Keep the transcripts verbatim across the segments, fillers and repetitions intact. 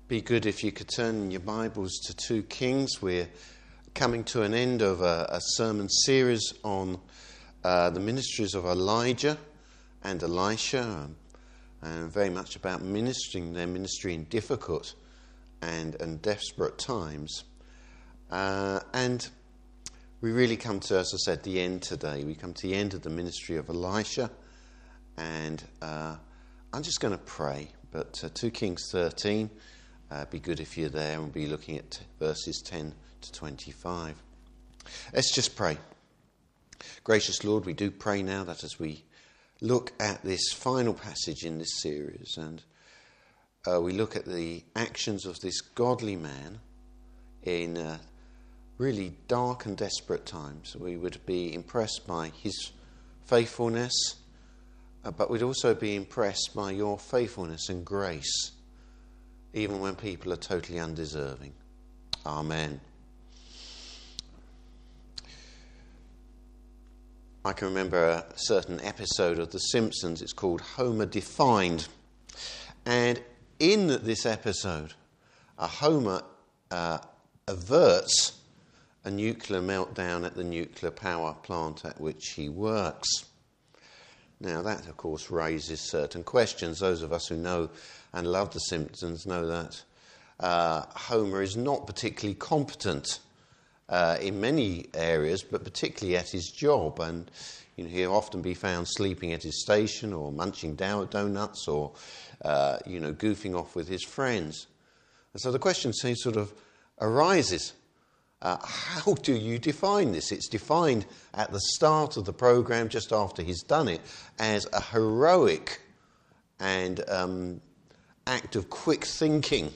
Be good if you could turn your Bibles to two Kings. We're coming to an end of a, a sermon series on uh, the ministries of Elijah and Elisha, um, and very much about ministering their ministry in difficult and, and desperate times. Uh, and we really come to, as I said, the end today. We come to the end of the ministry of Elisha, and uh, I'm just going to pray. But uh, two Kings thirteen. Uh, be good if you're there, and we'll be looking at verses ten to twenty-five. Let's just pray. Gracious Lord, we do pray now that as we look at this final passage in this series, and uh, we look at the actions of this godly man in uh, really dark and desperate times, we would be impressed by his faithfulness, uh, but we'd also be impressed by your faithfulness and grace, even when people are totally undeserving. Amen. I can remember a certain episode of The Simpsons. It's called Homer Defined. And in this episode, a Homer uh, averts a nuclear meltdown at the nuclear power plant at which he works. Now, that, of course, raises certain questions. Those of us who know and love The Simpsons know that uh, Homer is not particularly competent uh, in many areas, but particularly at his job. And you know, he'll often be found sleeping at his station, or munching donuts, or uh, you know, goofing off with his friends. And so the question sort of arises: Uh, how do you define this? It's defined at the start of the programme, just after he's done it, as a heroic and um, act of quick thinking.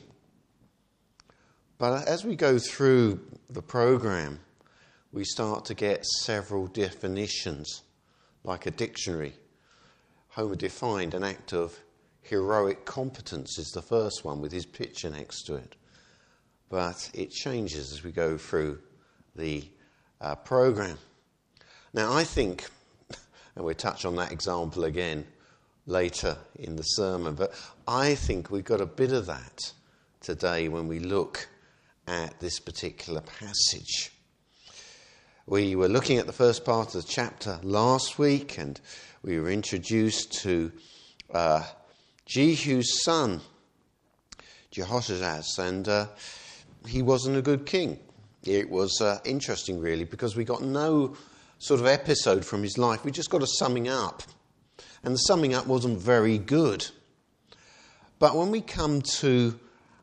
But as we go through the programme, we start to get several definitions, like a dictionary. Homer defined an act of heroic competence is the first one, with his picture next to it. But it changes as we go through the uh, programme. Now, I think, and we'll touch on that example again later in the sermon, but I think we've got a bit of that today when we look at this particular passage. We were looking at the first part of the chapter last week, and we were introduced to uh, Jehu's son, Jehoshaphat, and uh, he wasn't a good king. It was uh, interesting, really, because we got no sort of episode from his life. We just got a summing up. And the summing up wasn't very good. But when we come to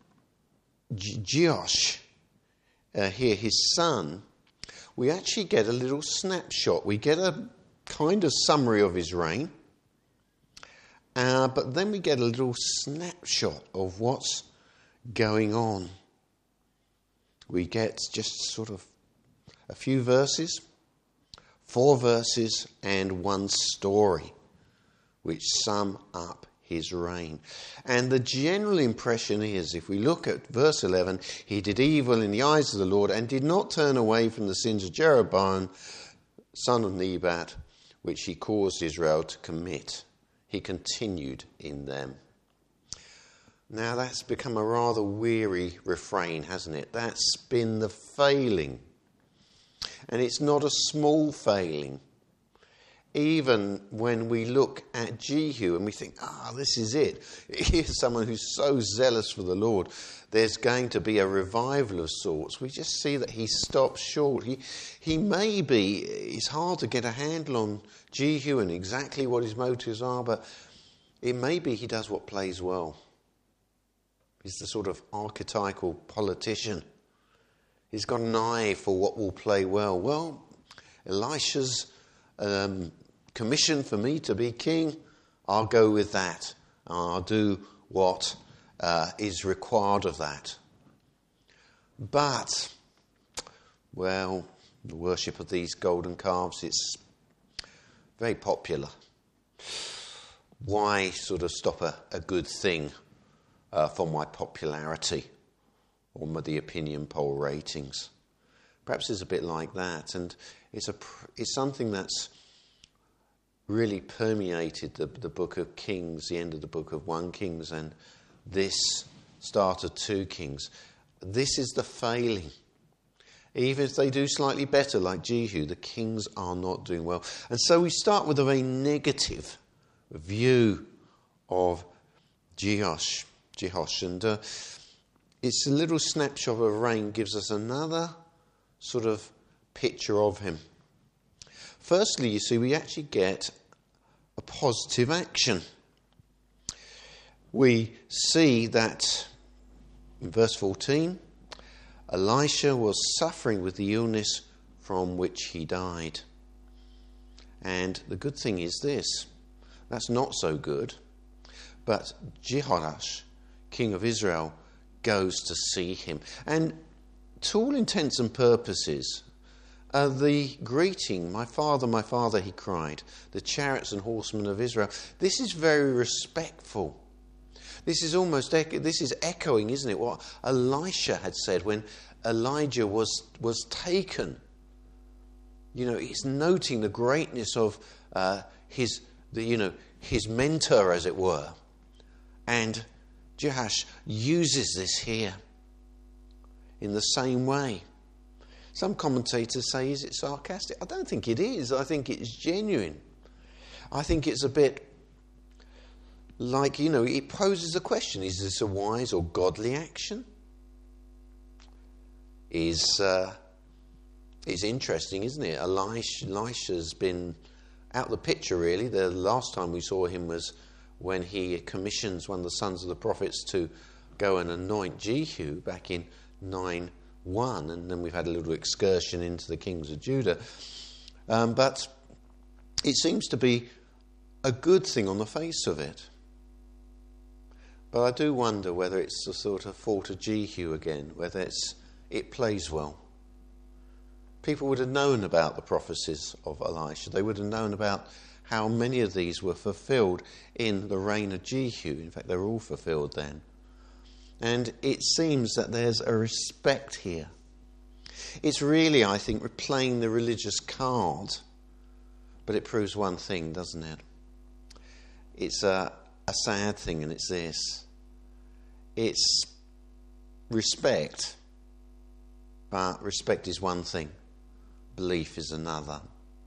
Jehosh, uh, here, his son, we actually get a little snapshot. We get a kind of summary of his reign. Uh, but then we get a little snapshot of what's going on. We get just sort of a few verses, four verses and one story, which sum up his reign. And the general impression is, if we look at verse eleven, he did evil in the eyes of the Lord and did not turn away from the sins of Jeroboam, son of Nebat, which he caused Israel to commit. He continued in them. Now, that's become a rather weary refrain, hasn't it? That's been the failing. And it's not a small failing. Even when we look at Jehu and we think, ah, this is it. Here's someone who's so zealous for the Lord. There's going to be a revival of sorts. We just see that he stops short. He, he may be, it's hard to get a handle on Jehu and exactly what his motives are, but it may be he does what plays well. He's the sort of archetypal politician. He's got an eye for what will play well. Well, Elisha's um, commission for me to be king, I'll go with that. I'll do what uh, is required of that. But, well, the worship of these golden calves is very popular. Why sort of stop a, a good thing Uh, for my popularity or my, the opinion poll ratings? Perhaps it's a bit like that, and it's a it's something that's really permeated the, the book of Kings, the end of the book of First Kings, and this start of two Kings. This is the failing. Even if they do slightly better, like Jehu, the kings are not doing well. And so we start with a very negative view of Jehosh. Jehosh. And uh, it's a little snapshot of reign gives us another sort of picture of him. Firstly, you see, we actually get a positive action. We see that in verse fourteen, Elisha was suffering with the illness from which he died. And the good thing is this, that's not so good, but Jehoash, king of Israel, goes to see him. And to all intents and purposes, uh, the greeting, my father, my father, he cried, the chariots and horsemen of Israel, this is very respectful. This is almost, this is echoing, isn't it, what Elisha had said when Elijah was, was taken. You know, he's noting the greatness of uh, his, the, you know, his mentor, as it were. And Jehoash uses this here in the same way. Some commentators say, is it sarcastic? I don't think it is. I think it's genuine. I think it's a bit like, you know, it poses a question. Is this a wise or godly action? Is uh, it's interesting, isn't it? Elisha, Elisha's been out of the picture, really. The last time we saw him was when he commissions one of the sons of the prophets to go and anoint Jehu back in nine one, and then we've had a little excursion into the kings of Judah. Um, but it seems to be a good thing on the face of it. But I do wonder whether it's the sort of fault of Jehu again, whether it's, it plays well. People would have known about the prophecies of Elisha. They would have known about how many of these were fulfilled in the reign of Jehu. In fact, they were all fulfilled then. And it seems that there's a respect here. It's really, I think, playing the religious card. But it proves one thing, doesn't it? It's a, a sad thing, and it's this. It's respect. But respect is one thing. Belief is another.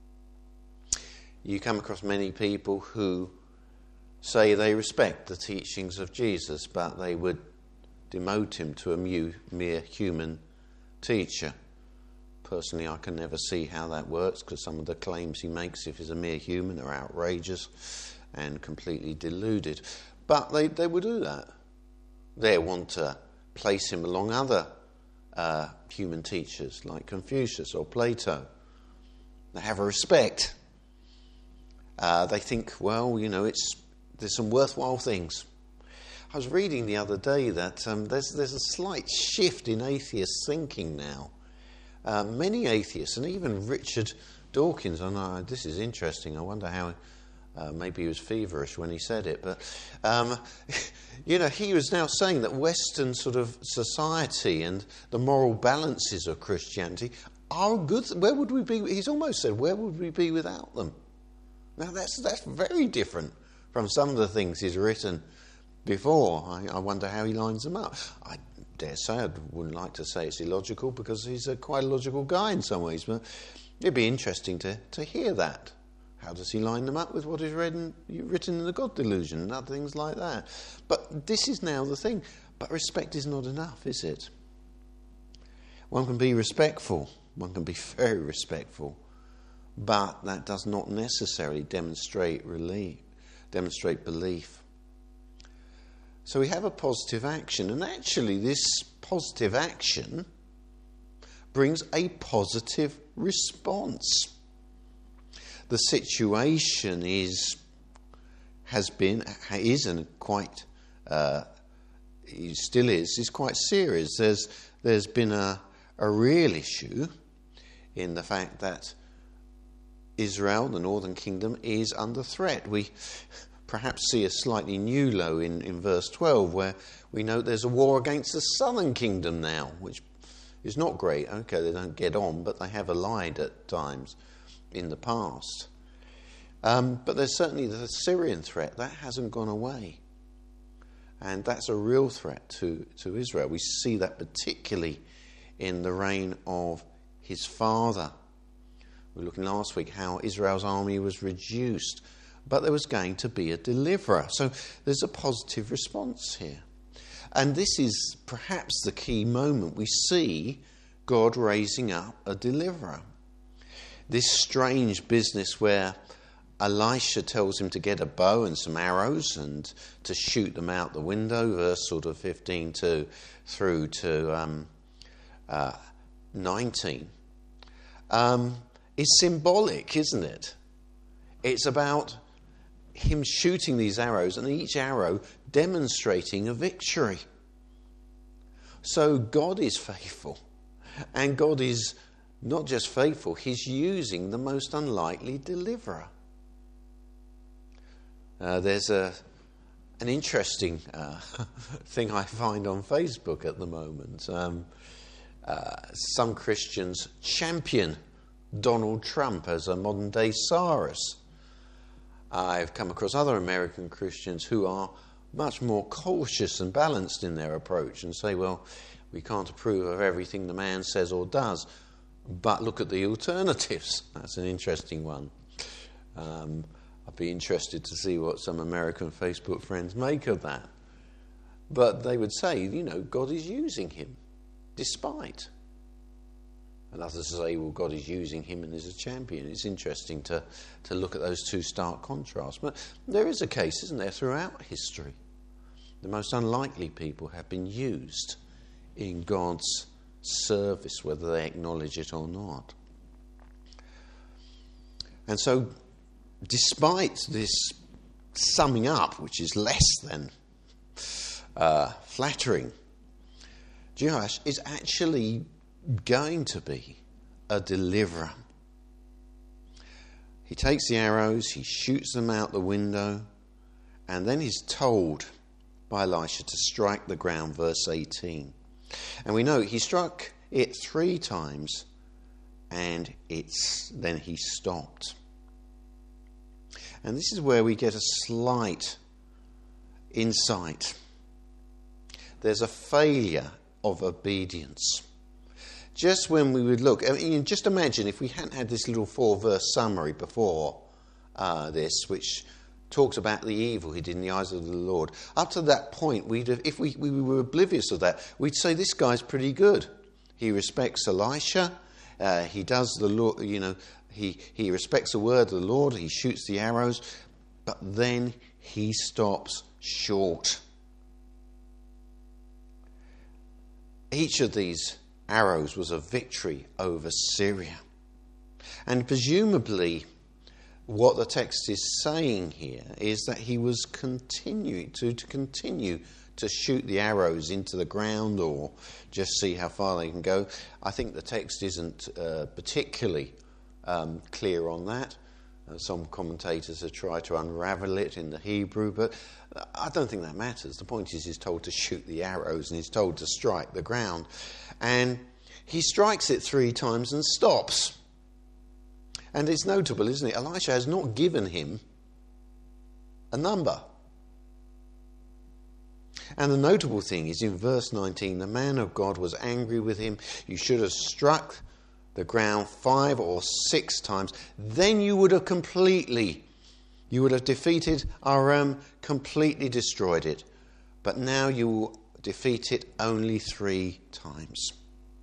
You come across many people who say they respect the teachings of Jesus, but they would demote him to a mere human teacher. Personally, I can never see how that works, because some of the claims he makes, if he's a mere human, are outrageous and completely deluded. But they, they would do that. They want to place him along other uh, human teachers like Confucius or Plato. They have a respect. Uh, they think, well, you know, it's there's some worthwhile things. I was reading the other day that um, there's there's a slight shift in atheist thinking now. Uh, many atheists, and even Richard Dawkins, I know this is interesting. I wonder how uh, maybe he was feverish when he said it, but um, you know, he was now saying that Western sort of society and the moral balances of Christianity are good. Where would we be? He's almost said, where would we be without them? Now that's that's very different from some of the things he's written before. I, I wonder how he lines them up. I dare say I wouldn't like to say it's illogical, because he's a quite a logical guy in some ways, but it'd be interesting to, to hear that. How does he line them up with what is read in, written in the God Delusion and other things like that? But this is now the thing. But respect is not enough, is it? One can be respectful. One can be very respectful. But that does not necessarily demonstrate relief, demonstrate belief. So we have a positive action, and actually this positive action brings a positive response. The situation is, has been, is, and quite, uh, still is, is quite serious. There's, there's been a, a real issue in the fact that Israel, the northern kingdom, is under threat. We perhaps see a slightly new low in, in verse twelve, where we know there's a war against the southern kingdom now, which is not great. Okay, they don't get on, but they have allied at times in the past. Um, but there's certainly the Syrian threat. That hasn't gone away. And that's a real threat to, to Israel. We see that particularly in the reign of his father. We were looking last week how Israel's army was reduced, but there was going to be a deliverer. So there's a positive response here. And this is perhaps the key moment. We see God raising up a deliverer. This strange business where Elisha tells him to get a bow and some arrows and to shoot them out the window, verse sort of fifteen to, through to um, uh, nineteen, um, is symbolic, isn't it? It's about him shooting these arrows and each arrow demonstrating a victory. So God is faithful, and God is not just faithful, he's using the most unlikely deliverer. Uh, there's a an interesting uh, thing I find on Facebook at the moment. Um, uh, some Christians champion Donald Trump as a modern-day Cyrus. I've come across other American Christians who are much more cautious and balanced in their approach and say, well, we can't approve of everything the man says or does, but look at the alternatives. That's an interesting one. Um, I'd be interested to see what some American Facebook friends make of that. But they would say, you know, God is using him, despite. And others say, well, God is using him and is a champion. It's interesting to, to look at those two stark contrasts. But there is a case, isn't there, throughout history. The most unlikely people have been used in God's service, whether they acknowledge it or not. And so, despite this summing up, which is less than uh, flattering, Jehoash is actually going to be a deliverer. He takes the arrows, he shoots them out the window, and then he's told by Elisha to strike the ground, verse eighteen. And we know he struck it three times, and it's then he stopped. And this is where we get a slight insight. There's a failure of obedience. Just when we would look, I mean, just imagine if we hadn't had this little four-verse summary before uh, this, which talks about the evil he did in the eyes of the Lord. Up to that point, we'd have, if we, we were oblivious of that, we'd say this guy's pretty good. He respects Elisha. Uh, he does the Lord, you know, he, he respects the word of the Lord. He shoots the arrows, but then he stops short. Each of these arrows was a victory over Syria. And presumably what the text is saying here is that he was continuing to, to continue to shoot the arrows into the ground or just see how far they can go. I think the text isn't uh, particularly um, clear on that. Uh, some commentators have tried to unravel it in the Hebrew, but I don't think that matters. The point is he's told to shoot the arrows and he's told to strike the ground. And he strikes it three times and stops. And it's notable, isn't it? Elisha has not given him a number. And the notable thing is in verse nineteen, the man of God was angry with him. You should have struck the ground five or six times. Then you would have completely, you would have defeated Aram, completely destroyed it. But now you will defeat it only three times.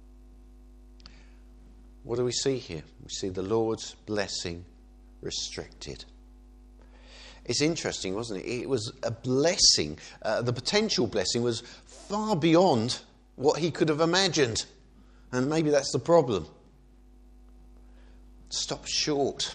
What do we see here? We see the Lord's blessing restricted. It's interesting, wasn't it? It was a blessing. Uh, the potential blessing was far beyond what he could have imagined. And maybe that's the problem. Stop short.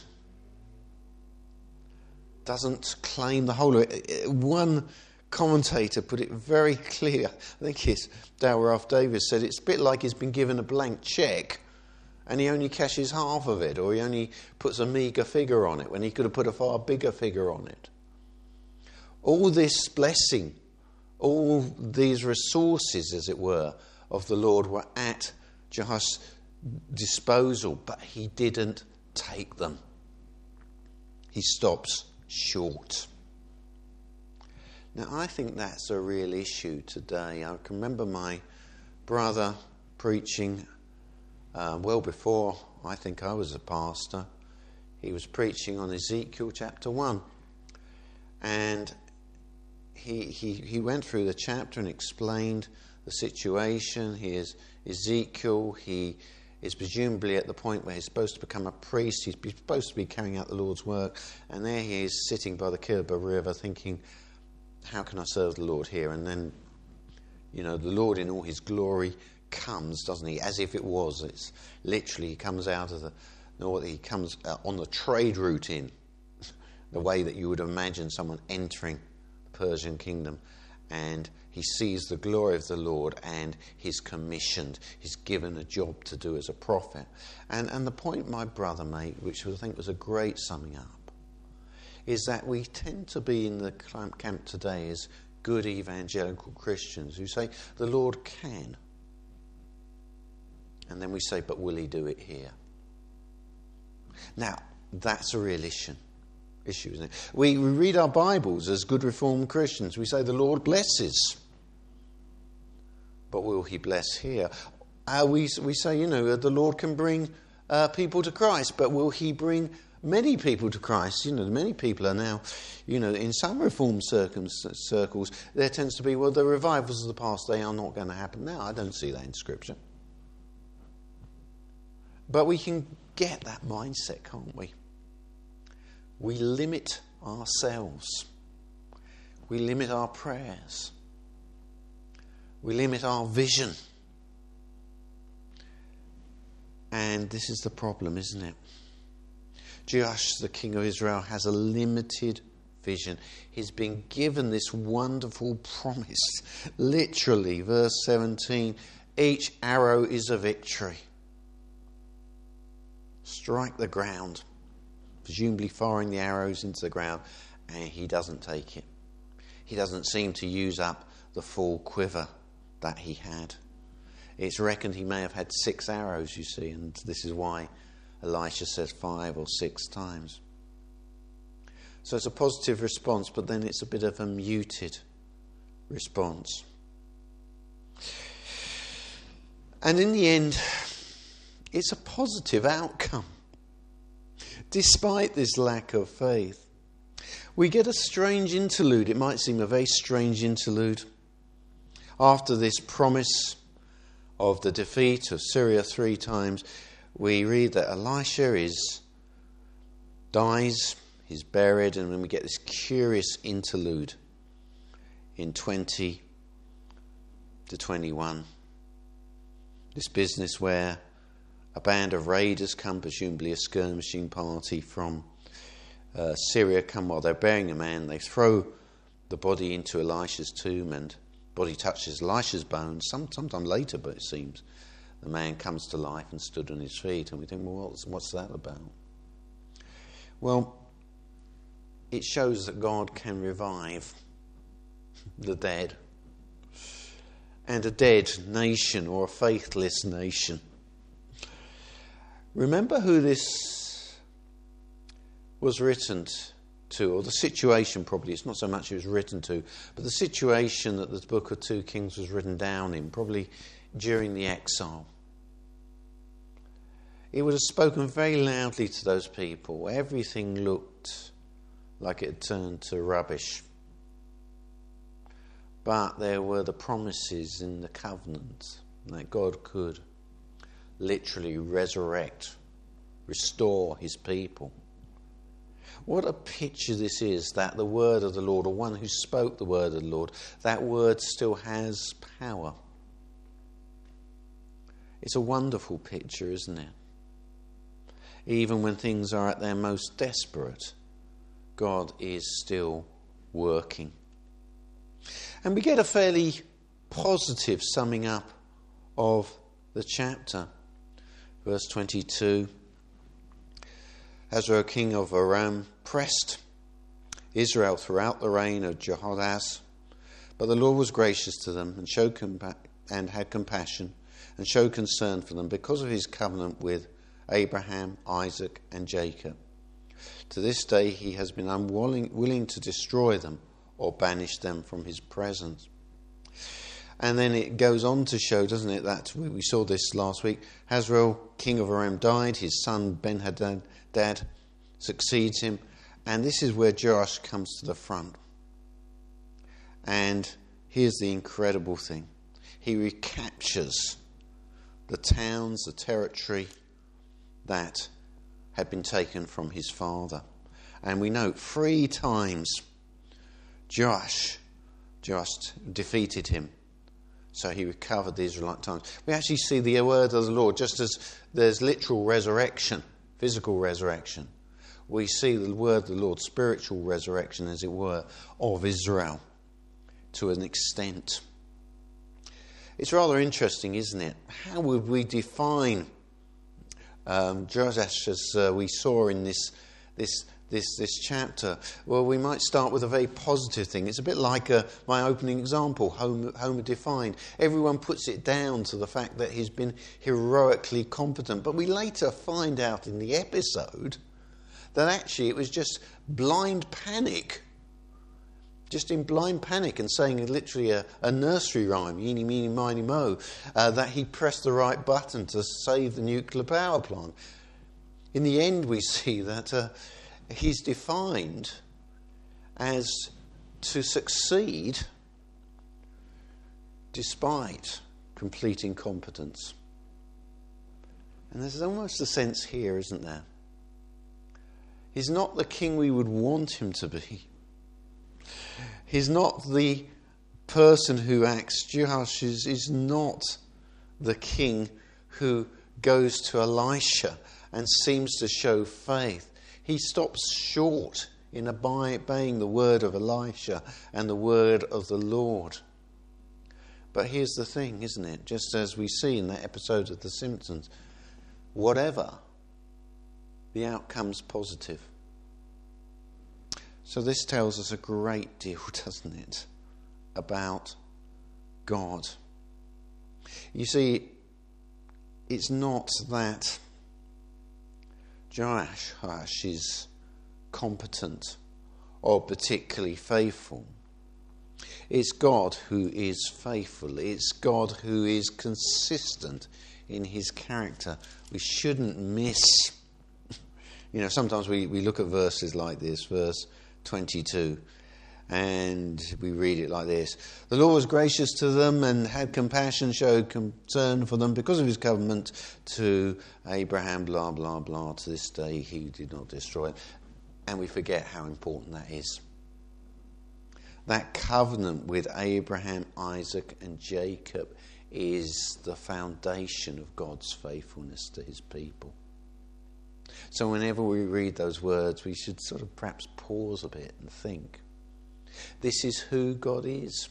Doesn't claim the whole of it. One commentator put it very clear. I think it's Dale Ralph Davis said it's a bit like he's been given a blank cheque and he only cashes half of it, or he only puts a meagre figure on it when he could have put a far bigger figure on it. All this blessing, all these resources, as it were, of the Lord were at Jehoash's disposal, but he didn't take them. He stops short. Now, I think that's a real issue today. I can remember my brother preaching uh, well before I think I was a pastor. He was preaching on Ezekiel chapter one. And he, he, he went through the chapter and explained the situation. He is Ezekiel. He is presumably at the point where he's supposed to become a priest. He's supposed to be carrying out the Lord's work. And there he is sitting by the Kidron River thinking, how can I serve the Lord here? And then, you know, the Lord in all his glory comes, doesn't he? As if it was. It's literally, he comes out of the north. He comes on the trade route in, the way that you would imagine someone entering the Persian kingdom. And he sees the glory of the Lord and he's commissioned. He's given a job to do as a prophet. And, and the point my brother made, which I think was a great summing up, is that we tend to be in the camp today as good evangelical Christians who say, the Lord can. And then we say, but will he do it here? Now, that's a real issue. issue isn't it? We, we read our Bibles as good Reformed Christians. We say the Lord blesses. But will he bless here? Uh, we, we say, you know, the Lord can bring uh, people to Christ, but will he bring many people to Christ? You know, many people are now, you know, in some Reformed circles, there tends to be, well, the revivals of the past, they are not going to happen now. I don't see that in Scripture. But we can get that mindset, can't we? We limit ourselves. We limit our prayers. We limit our vision. And this is the problem, isn't it? Joash, the king of Israel, has a limited vision. He's been given this wonderful promise. Literally, verse seventeen, each arrow is a victory. Strike the ground, presumably firing the arrows into the ground, and he doesn't take it. He doesn't seem to use up the full quiver that he had. It's reckoned he may have had six arrows, you see, and this is why Elisha says five or six times. So it's a positive response, but then it's a bit of a muted response. And in the end, it's a positive outcome. Despite this lack of faith, we get a strange interlude. It might seem a very strange interlude. After this promise of the defeat of Syria three times, we read that Elisha is dies, he's buried, and then we get this curious interlude in twenty to twenty-one. This business where a band of raiders come, presumably a skirmishing party from uh, Syria, come while they're burying a man. They throw the body into Elisha's tomb, and the body touches Elisha's bones. Some, sometime later, but it seems, the man comes to life and stood on his feet. And we think, well, what's, what's that about? Well, it shows that God can revive the dead. And a dead nation or a faithless nation. Remember who this was written to, or the situation probably, it's not so much it was written to, but the situation that the book of two Kings was written down in, probably during the exile. It would have spoken very loudly to those people. Everything looked like it had turned to rubbish. But there were the promises in the covenant that God could literally resurrect, restore his people. What a picture this is, that the word of the Lord, or one who spoke the word of the Lord, that word still has power. It's a wonderful picture, isn't it? Even when things are at their most desperate, God is still working. And we get a fairly positive summing up of the chapter. Verse twenty-two, Hazael, king of Aram, pressed Israel throughout the reign of Jehoahaz, but the Lord was gracious to them and showed compa- and had compassion and showed concern for them because of his covenant with Abraham, Isaac, and Jacob. To this day he has been unwilling willing to destroy them or banish them from his presence. And then it goes on to show, doesn't it, that we saw this last week. Hazael, king of Aram, died. His son Ben-Hadad succeeds him. And this is where Joash comes to the front. And here's the incredible thing. He recaptures the towns, the territory that had been taken from his father. And we note three times Joash just defeated him. So he recovered the Israelite towns. We actually see the word of the Lord, just as there's literal resurrection, physical resurrection. We see the word of the Lord, spiritual resurrection, as it were, of Israel to an extent. It's rather interesting, isn't it? How would we define um, Joash as uh, we saw in this this this this chapter? Well, we might start with a very positive thing. It's a bit like uh, my opening example, Homer, Homer defined. Everyone puts it down to the fact that he's been heroically competent, but we later find out in the episode that actually it was just blind panic. Just in blind panic and saying literally a, a nursery rhyme, eeny, meeny, miny, mo, uh, that he pressed the right button to save the nuclear power plant. In the end, we see that uh, he's defined as to succeed despite complete incompetence. And there's almost a sense here, isn't there? He's not the king we would want him to be. He's not the person who acts. Joash is, is not the king who goes to Elisha and seems to show faith. He stops short in obeying the word of Elisha and the word of the Lord. But here's the thing, isn't it? Just as we see in that episode of The Simpsons, whatever, the outcome's positive. So this tells us a great deal, doesn't it, about God. You see, it's not that Joash is competent or particularly faithful. It's God who is faithful. It's God who is consistent in his character. We shouldn't miss. You know, sometimes we, we look at verses like this, verse twenty-two, and we read it like this. The Lord was gracious to them and had compassion, showed concern for them because of his covenant to Abraham, blah, blah, blah. To this day he did not destroy it. And we forget how important that is. That covenant with Abraham, Isaac and Jacob is the foundation of God's faithfulness to his people. So whenever we read those words, we should sort of perhaps pause a bit and think. This is who God is.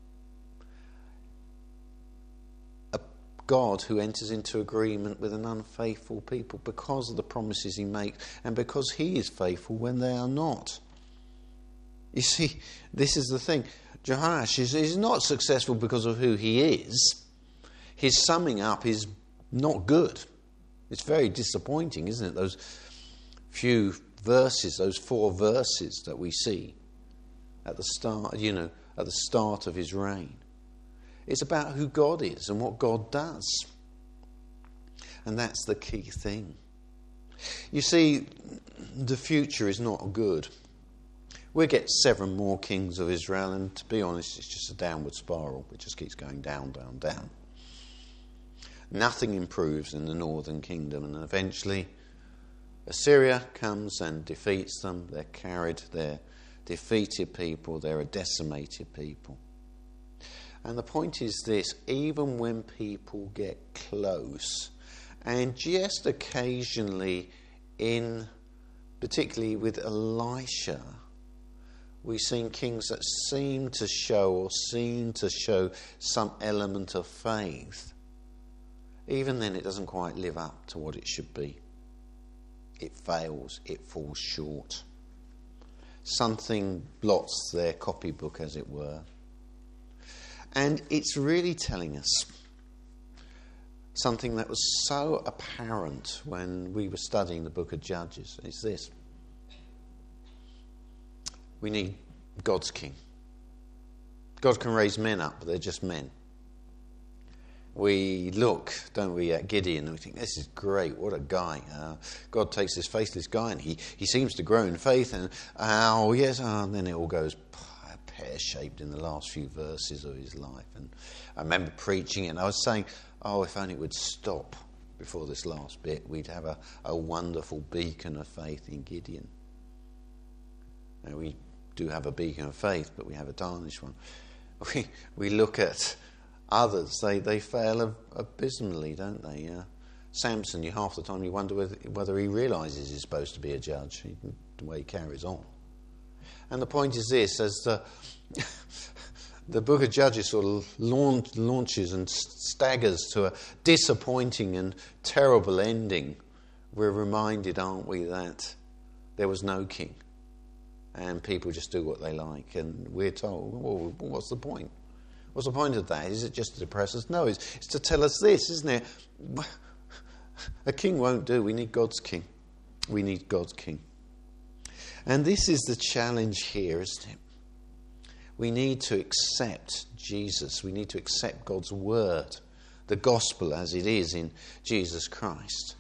A God who enters into agreement with an unfaithful people because of the promises he makes and because he is faithful when they are not. You see, this is the thing. Joash is, is not successful because of who he is. His summing up is not good. It's very disappointing, isn't it? Those few verses, those four verses that we see at the start, you know, at the start of his reign. It's about who God is and what God does. And that's the key thing. You see, the future is not good. We'll get seven more kings of Israel, and to be honest, it's just a downward spiral. It just keeps going down, down, down. Nothing improves in the northern kingdom, and eventually Assyria comes and defeats them. They're carried, they're defeated people, they're a decimated people. And the point is this, even when people get close, and just occasionally in, particularly with Elisha, we've seen kings that seem to show or seem to show some element of faith. Even then, it doesn't quite live up to what it should be. It fails. It falls short. Something blots their copybook, as it were. And it's really telling us something that was so apparent when we were studying the book of Judges. It's this. We need God's king. God can raise men up, but they're just men. We look, don't we, at Gideon and we think, this is great, what a guy. Uh, God takes this faithless guy and he, he seems to grow in faith and, oh yes, oh, and then it all goes pear-shaped in the last few verses of his life. And I remember preaching it and I was saying, oh, if only it would stop before this last bit, we'd have a, a wonderful beacon of faith in Gideon. Now, we do have a beacon of faith, but we have a tarnished one. We, we look at others, they, they fail abysmally, don't they? Uh, Samson, you half the time you wonder whether, whether he realises he's supposed to be a judge, the way he carries on. And the point is this, as the, the book of Judges sort of launch, launches and staggers to a disappointing and terrible ending, we're reminded, aren't we, that there was no king. And people just do what they like. And we're told, well, what's the point? What's the point of that? Is it just to depress us? No, it's, it's to tell us this, isn't it? A king won't do. We need God's king. We need God's king. And this is the challenge here, isn't it? We need to accept Jesus. We need to accept God's word, the gospel as it is in Jesus Christ,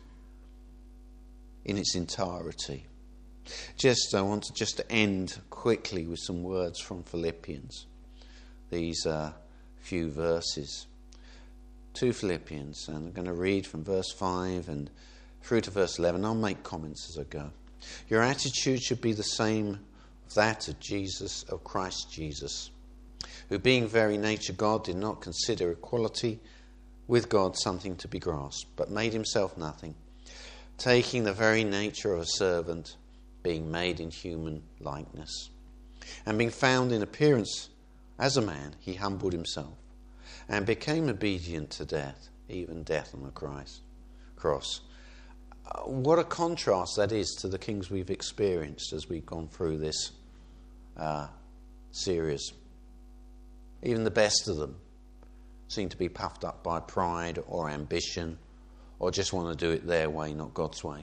in its entirety. Just, I want to just to end quickly with some words from Philippians. These uh, few verses. To Philippians, and I'm going to read from verse five and through to verse eleven. I'll make comments as I go. Your attitude should be the same of that of Jesus, of Christ Jesus, who being very nature God did not consider equality with God something to be grasped, but made himself nothing, taking the very nature of a servant, being made in human likeness. And being found in appearance as a man, he humbled himself and became obedient to death, even death on the Christ, cross. Uh, what a contrast that is to the kings we've experienced as we've gone through this uh, series. Even the best of them seem to be puffed up by pride or ambition or just want to do it their way, not God's way.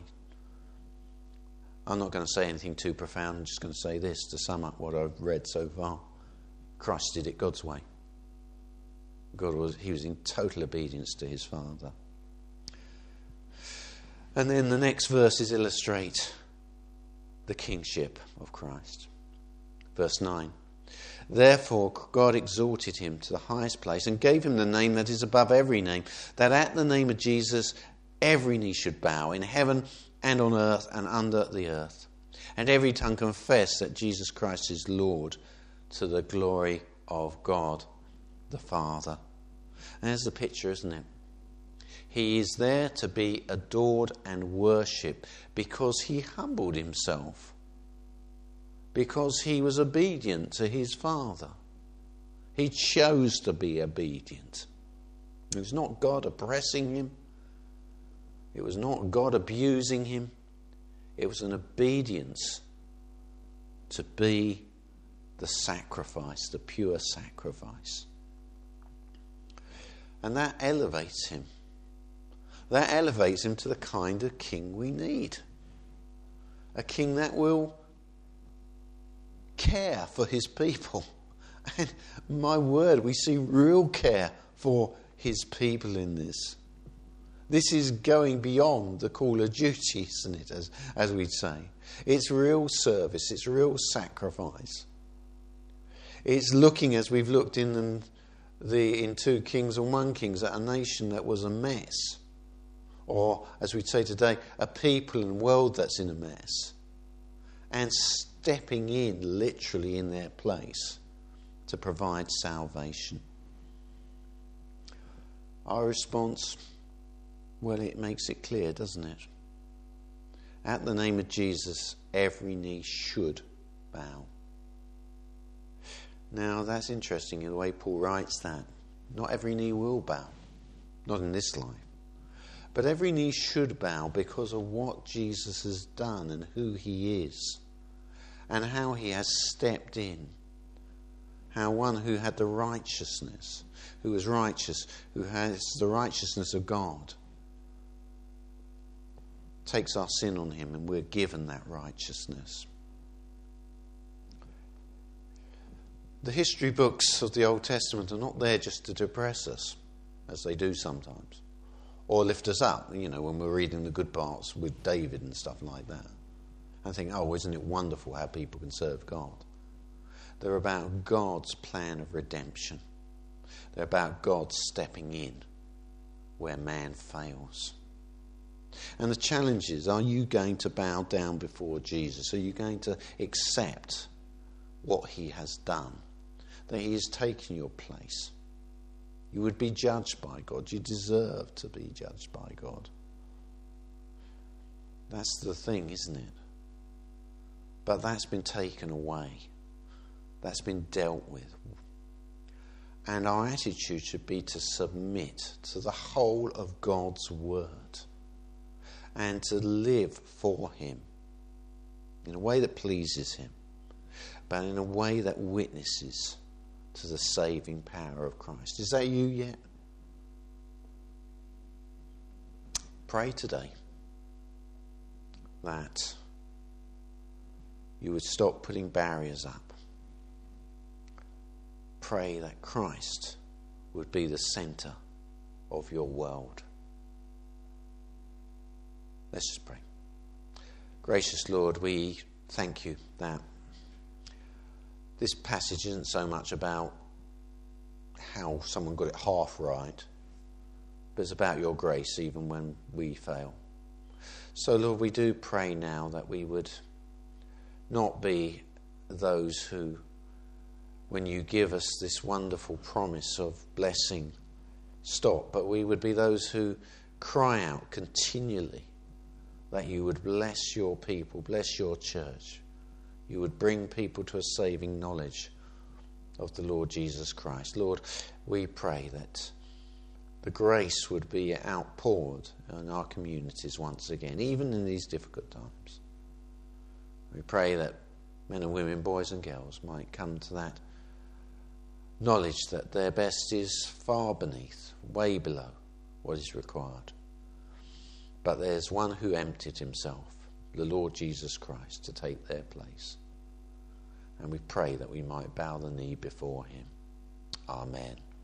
I'm not going to say anything too profound. I'm just going to say this to sum up what I've read so far. Christ did it God's way. God was, he was in total obedience to his Father. And then the next verses illustrate the kingship of Christ. Verse nine. Therefore God exalted him to the highest place and gave him the name that is above every name, that at the name of Jesus every knee should bow in heaven and on earth and under the earth, and every tongue confess that Jesus Christ is Lord, to the glory of God the Father. And there's the picture, isn't it? He is there to be adored and worshipped because he humbled himself, because he was obedient to his Father. He chose to be obedient. It was not God oppressing him. It was not God abusing him. It was an obedience to be the sacrifice, the pure sacrifice. And that elevates him. That elevates him to the kind of king we need. A king that will care for his people. And my word, we see real care for his people in this. This is going beyond the call of duty, isn't it, as, as we'd say. It's real service, it's real sacrifice. It's looking, as we've looked in the, the in two Kings and one Kings, at a nation that was a mess. Or, as we'd say today, a people and world that's in a mess. And stepping in, literally in their place, to provide salvation. Our response, well, it makes it clear, doesn't it? At the name of Jesus, every knee should bow. Now, that's interesting in the way Paul writes that. Not every knee will bow. Not in this life. But every knee should bow because of what Jesus has done and who he is. And how he has stepped in. How one who had the righteousness, who was righteous, who has the righteousness of God, takes our sin on him and we're given that righteousness. The history books of the Old Testament are not there just to depress us, as they do sometimes, or lift us up, you know, when we're reading the good parts with David and stuff like that. And think, oh, isn't it wonderful how people can serve God? They're about God's plan of redemption. They're about God stepping in where man fails. And the challenge is, are you going to bow down before Jesus? Are you going to accept what he has done? That he has taken your place? You would be judged by God. You deserve to be judged by God. That's the thing, isn't it? But that's been taken away. That's been dealt with. And our attitude should be to submit to the whole of God's word and to live for him in a way that pleases him, but in a way that witnesses to the saving power of Christ. Is that you yet? Pray today that you would stop putting barriers up. Pray that Christ would be the centre of your world. Let's just pray. Gracious Lord, we thank you that this passage isn't so much about how someone got it half right, but it's about your grace even when we fail. So Lord, we do pray now that we would not be those who, when you give us this wonderful promise of blessing, stop, but we would be those who cry out continually that you would bless your people, bless your church. You would bring people to a saving knowledge of the Lord Jesus Christ. Lord, we pray that the grace would be outpoured in our communities once again, even in these difficult times. We pray that men and women, boys and girls might come to that knowledge that their best is far beneath, way below what is required. But there's one who emptied himself, the Lord Jesus Christ, to take their place. And we pray that we might bow the knee before him. Amen.